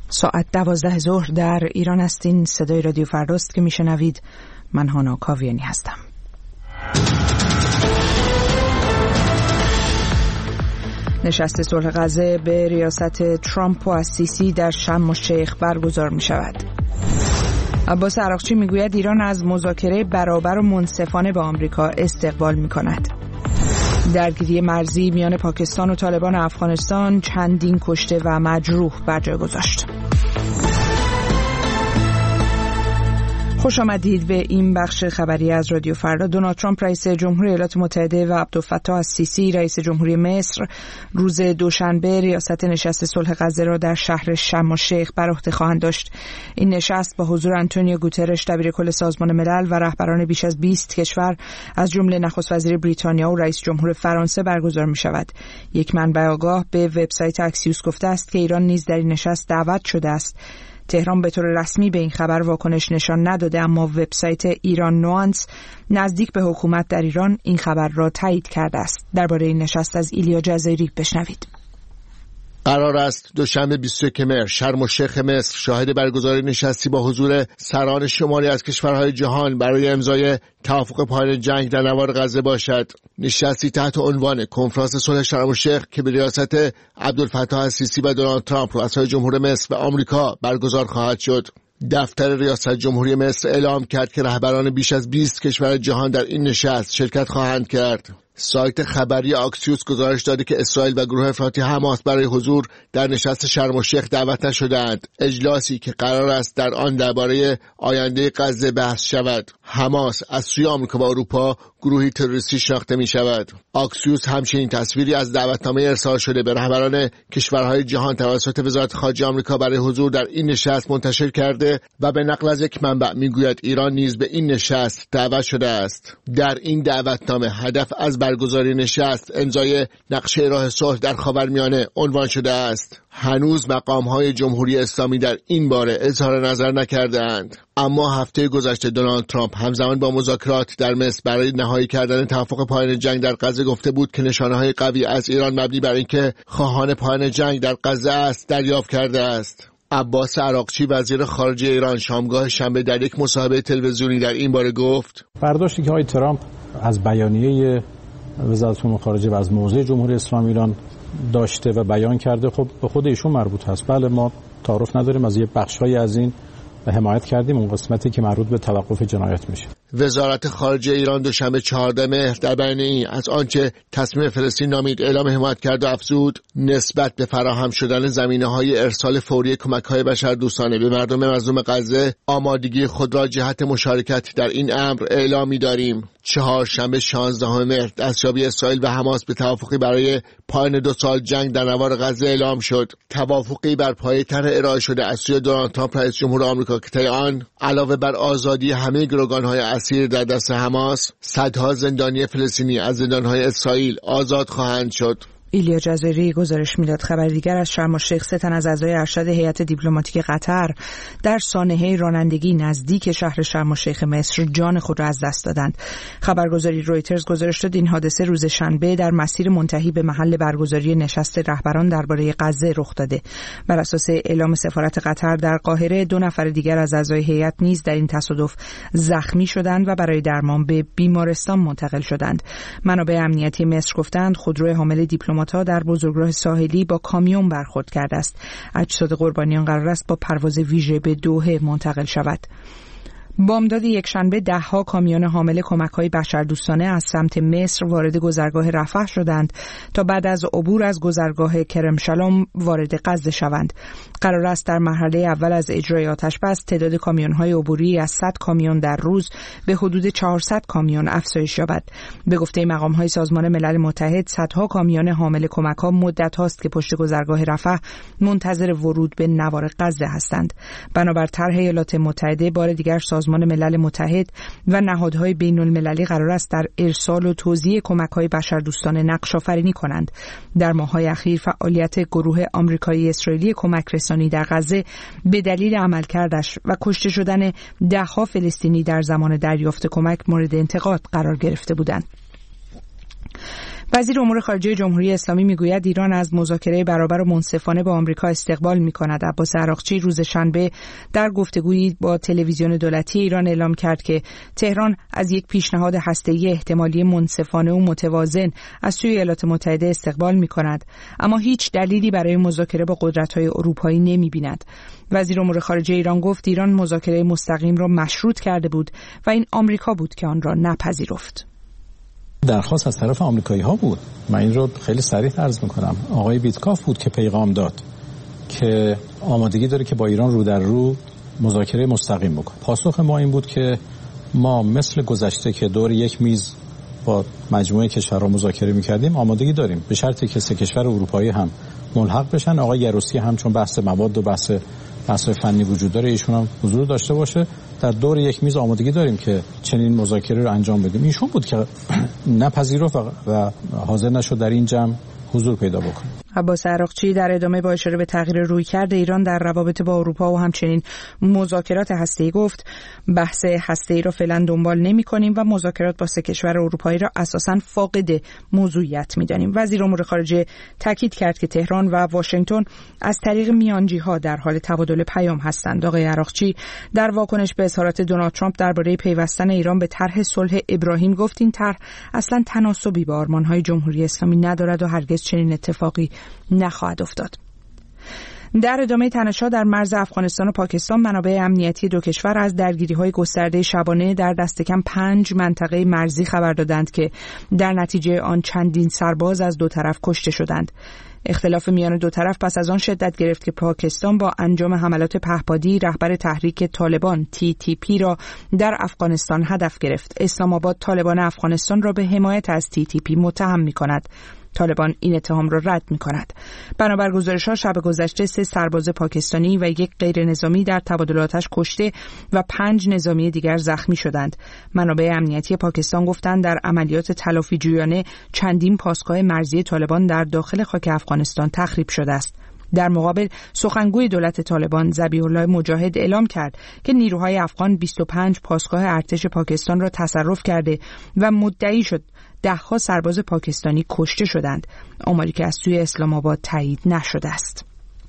ساعت 12 ظهر در ایران هستین. صدای رادیو فرداست که میشنوید. من هانا کاویانی هستم. نشست صلح غزه به ریاست ترامپ و السیسی در شرم الشیخ برگزار می شود. عباس عراقچی می گوید ایران از مذاکره برابر و منصفانه با آمریکا استقبال می کند. درگیری مرزی میان پاکستان و طالبان افغانستان چندین کشته و مجروح بر جای گذاشت. خوش آمدید به این بخش خبری از رادیو فردا. دونالد ترامپ رئیس جمهوری ایالات متحده و عبدالفتاح السیسی رئیس جمهوری مصر روز دوشنبه ریاست نشست صلح غزه را در شهر شرم الشیخ بر عهده خواهند داشت. این نشست با حضور آنتونیو گوترش دبیر کل سازمان ملل و رهبران بیش از 20 کشور از جمله نخست وزیر بریتانیا و رئیس جمهور فرانسه برگزار می شود. یک منبع آگاه به وبسایت اکسیوس گفته است که ایران نیز در این نشست دعوت شده است. تهران به طور رسمی به این خبر واکنش نشان نداده، اما وبسایت ایران نوانس نزدیک به حکومت در ایران این خبر را تایید کرده است. درباره این نشست از ایلیا جزایری بشنوید. قرار است دوشنبه 21 مهر شرم الشیخ مصر شاهد برگزاری نشستی با حضور سران شماری از کشورهای جهان برای امضای توافق پایان جنگ در نوار غزه باشد. نشستی تحت عنوان کنفرانس صلح شرم الشیخ که به ریاست عبدالفتاح السیسی و دونالد ترامپ رؤسای جمهور مصر و آمریکا برگزار خواهد شد. دفتر ریاست جمهوری مصر اعلام کرد که رهبران بیش از 20 کشور جهان در این نشست شرکت خواهند کرد. سایت خبری اکسیوس گزارش داده که اسرائیل و گروه افراطی حماس برای حضور در نشست شرم الشیخ دعوت نشده‌اند. اجلاسی که قرار است در آن درباره آینده غزه بحث شود. حماس از سوی آمریکا و اروپا گروهی تروریستی شناخته می شود. اکسیوس همچنین تصویری از دعوتنامه ارسال شده به رهبران کشورهای جهان توسط وزارت خارجه آمریکا برای حضور در این نشست منتشر کرده و به نقل از یک منبع میگوید ایران نیز به این نشست دعوت شده است. در این دعوتنامه هدف از برگزاری نشست امضای نقشه راه صلح در خاورمیانه عنوان شده است. هنوز مقام‌های جمهوری اسلامی در این باره اظهار نظر نکرده‌اند. اما هفته گذشته دونالد ترامپ همزمان با مذاکرات در مصر برای نهایی کردن توافق پایان جنگ در غزه گفته بود که نشانه‌های قوی از ایران مبنی بر اینکه خواهان پایان جنگ در غزه است دریافت کرده است. عباس عراقچی وزیر خارجه ایران شامگاه شنبه در یک مصاحبه تلویزیونی در این باره گفت: برداشتی که آقای ترامپ از بیانیه وزارت امور خارجه و از موضع جمهوری اسلامی ایران داشته و بیان کرده خب به خود ایشون مربوط هست. بله، ما تعارف نداریم، از یه بخش‌های از این حمایت کردیم، اون قسمتی که مربوط به توقف جنایت میشه. وزارت خارجه ایران دوشنبه 14 مهر در بیانیه‌ای از آنچه تصمیم فلسطین نامید اعلام حمایت کرد و افزود نسبت به فراهم شدن زمینه‌های ارسال فوری کمک‌های بشردوستانه به مردم مظلوم غزه آمادگی خود را جهت مشارکت در این امر اعلام می‌داریم. چهارشنبه 16 مهر دستیابی اسرائیل و حماس به توافقی برای پایان 2 سال جنگ در نوار غزه اعلام شد. توافقی بر پایه طرح ارائه شده از سوی دونالد ترامپ رئیس جمهور آمریکا که طی آن علاوه بر آزادی همه گروگان‌های اسیر در دست حماس، صدها زندانی فلسطینی از زندان‌های اسرائیل آزاد خواهند شد. ایلیا جزایری گزارش میداد. خبر دیگر از شرم الشیخ: 3 تن از اعضای ارشد هیئت دیپلماتیک قطر در سانحه رانندگی نزدیک شهر شرم الشیخ مصر جان خود را از دست دادند. خبرگزاری رویترز گزارش داد این حادثه روز شنبه در مسیر منتهی به محل برگزاری نشست رهبران درباره غزه رخ داده. بر اساس اعلام سفارت قطر در قاهره 2 نفر دیگر از اعضای هیئت نیز در این تصادف زخمی شدند و برای درمان به بیمارستان منتقل شدند. منابع امنیتی مصر گفتند خودرو حامل دیپلمات‌ها در بزرگراه ساحلی با کامیون برخورد کرده است. اجساد قربانیان قرار است با پرواز ویژه به دوحه منتقل شود. بامداد یکشنبه 10 کامیون حامل کمک‌های بشردوستانه از سمت مصر وارد گذرگاه رفح شدند تا بعد از عبور از گذرگاه کرم شلوم وارد غزه شوند. قرار است در مرحله اول از اجرای آتش‌بس تعداد کامیون‌های عبوری از 100 کامیون در روز به حدود 400 کامیون افزایش یابد. به گفته مقام‌های سازمان ملل متحد، صدها کامیون حامل کمک‌ها مدت‌هاست که پشت گذرگاه رفح منتظر ورود به نوار غزه هستند. بنابر طرح ایالات متحده، بار دیگر سازمان ملل متحد و نهادهای بین المللی قرار است در ارسال و توزیع کمک‌های بشردوستانه نقش آفرینی کنند. در ماه‌های اخیر فعالیت گروه آمریکایی اسرائیلی کمک رسانی در غزه به دلیل عملکردش و کشته شدن 10 فلسطینی در زمان دریافت کمک مورد انتقاد قرار گرفته بودند. وزیر امور خارجه جمهوری اسلامی میگوید ایران از مذاکره برابر و منصفانه با آمریکا استقبال می‌کند. عباس عراقچی روز شنبه در گفتگویی با تلویزیون دولتی ایران اعلام کرد که تهران از یک پیشنهاد هسته‌ای احتمالی منصفانه و متوازن از سوی ایالات متحده استقبال می‌کند، اما هیچ دلیلی برای مذاکره با قدرت‌های اروپایی نمی‌بیند. وزیر امور خارجه ایران گفت ایران مذاکره مستقیم را مشروط کرده بود و این آمریکا بود که آن را نپذیرفت. درخواست از طرف آمریکایی‌ها بود. من این رو خیلی صریح عرض می‌کنم. آقای ویتکاف بود که پیغام داد که آمادگی داره که با ایران رو در رو مذاکره مستقیم بکنه. پاسخ ما این بود که ما مثل گذشته که دور یک میز با مجموعه کشورها مذاکره می‌کردیم آمادگی داریم، به شرطی که سه کشور اروپایی هم ملحق بشن. آقای یروسی هم چون بحث مواد و بحث فنی وجود داره ایشون هم حضور داشته باشه. در دور یک میز آمادگی داریم که چنین مذاکره رو انجام بدیم. ایشون بود که نپذیرفت و حاضر نشد در این جمع حضور پیدا بکنه. عباس عراقچی در ادامه با اشاره به تغییر رویکرد ایران در روابط با اروپا و همچنین مذاکرات هسته‌ای گفت بحث هسته‌ای را فعلا دنبال نمی‌کنیم و مذاکرات با سه کشور اروپایی را اساساً فاقد موضوعیت می‌دانیم. وزیر امور خارجه تاکید کرد که تهران و واشنگتن از طریق میانجی‌ها در حال تبادل پیام هستند. آقای عراقچی در واکنش به اظهارات دونالد ترامپ درباره پیوستن ایران به طرح صلح ابراهیم گفت این طرح اصلاً تناسبی با آرمان‌های جمهوری اسلامی ندارد و هرگز چنین اتفاقی نخواهد افتاد. در ادامه تنش‌ها در مرز افغانستان و پاکستان منابع امنیتی دو کشور از درگیری‌های گسترده شبانه در دست کم 5 منطقه مرزی خبر دادند که در نتیجه آن چندین سرباز از دو طرف کشته شدند. اختلاف میان دو طرف پس از آن شدت گرفت که پاکستان با انجام حملات پهپادی رهبر تحریک طالبان TTP را در افغانستان هدف گرفت. اسلام آباد طالبان افغانستان را به حمایت از TTP متهم می‌کند. طالبان این اتهام را رد می‌کند. بنابر گزارش‌ها شب گذشته 3 سرباز پاکستانی و 1 غیر نظامی در تبادل آتش کشته و 5 نظامی دیگر زخمی شدند. منابع امنیتی پاکستان گفتند در عملیات تلافی جویانه چندین پاسگاه مرزی طالبان در داخل خاک افغانستان تخریب شده است. در مقابل سخنگوی دولت طالبان ذبیح الله مجاهد اعلام کرد که نیروهای افغان 25 پاسگاه ارتش پاکستان را تصرف کرده و مدعی شد 10 سرباز پاکستانی کشته شدند، آماری که از سوی اسلام آباد تایید نشده است.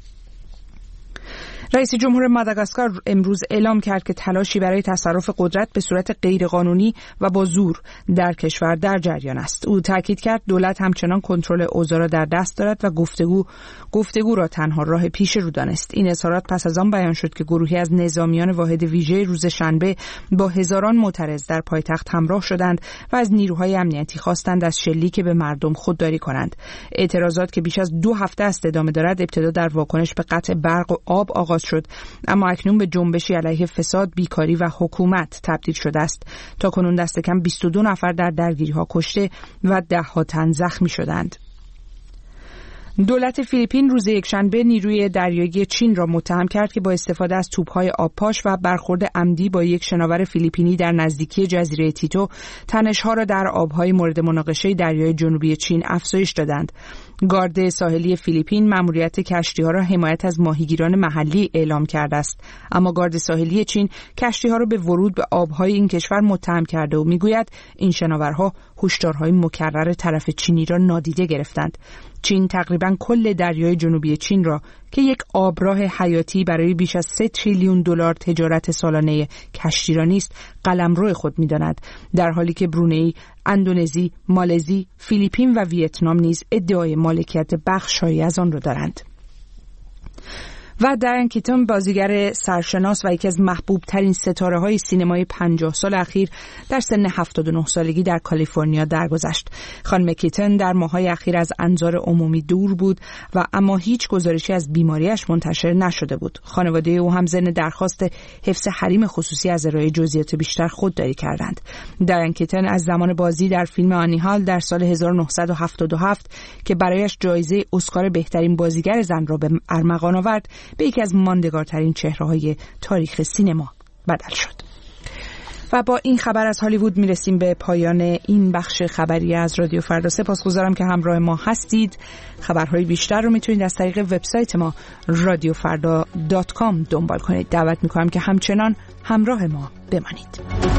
رئیس جمهور ماداگاسکار امروز اعلام کرد که تلاشی برای تصرف قدرت به صورت غیرقانونی و با زور در کشور در جریان است. او تاکید کرد دولت همچنان کنترل اوضاع را در دست دارد و گفتگو را تنها راه پیش رو دانست. این اظهارات پس از آن بیان شد که گروهی از نظامیان واحد ویژه روز شنبه با هزاران معترض در پایتخت همراه شدند و از نیروهای امنیتی خواستند از شلیک به مردم خودداری کنند. اعتراضات که بیش از 2 هفته است ادامه دارد ابتدا در واکنش به قطع برق و آب آغاز شد، اما اکنون به جنبشی علیه فساد، بیکاری و حکومت تبدیل شده است. تا کنون دست کم 22 نفر در درگیری‌ها کشته و 10 تن زخمی شدند. دولت فیلیپین روز یکشنبه نیروی دریایی چین را متهم کرد که با استفاده از توپ‌های آبپاش و برخورد عمدی با یک شناور فیلیپینی در نزدیکی جزیره تیتو تنش‌ها را در آب‌های مورد مناقشه دریای جنوبی چین افزایش دادند. گارد ساحلی فیلیپین مأموریت کشتی‌ها را حمایت از ماهیگیران محلی اعلام کرده است، اما گارد ساحلی چین کشتی‌ها را به ورود به آب‌های این کشور متهم کرده و می‌گوید این شناورها هشدارهای مکرر طرف چینی را نادیده گرفتند. چین تقریباً کل دریای جنوبی چین را که یک آبراه حیاتی برای بیش از 3 تریلیون دلار تجارت سالانه کشتیرانی است قلمرو خود می‌داند، در حالی که برونئی، اندونزی، مالزی، فیلیپین و ویتنام نیز ادعای مالکیت بخش‌هایی از آن را دارند. و دایان کیتون بازیگر سرشناس و یکی از محبوب ترین ستاره های سینمای 50 سال اخیر در سن 79 سالگی در کالیفرنیا درگذشت. خانم کیتون در ماه‌های اخیر از انظار عمومی دور بود و اما هیچ گزارشی از بیماریش منتشر نشده بود. خانواده او هم ضمن درخواست حفظ حریم خصوصی از ارائه جزئیات بیشتر خودداری کردند. دایان کیتون از زمان بازی در فیلم آنی هال در سال 1977 که برایش جایزه اسکار بهترین بازیگر زن را به ارمغان آورد، به یکی از ماندگارترین چهره‌های تاریخ سینما بدل شد. و با این خبر از هالیوود میرسیم به پایان این بخش خبری از رادیو فردا. سپاسگزارم که همراه ما هستید. خبرهای بیشتر رو میتونید از طریق وبسایت ما radiofarda.com دنبال کنید. دعوت میکنم که همچنان همراه ما بمانید.